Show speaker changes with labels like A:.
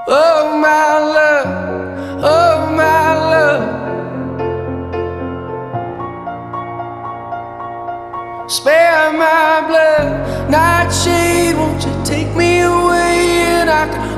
A: Oh my love, oh my love. Spare my blood, nightshade, won't you take me away and I can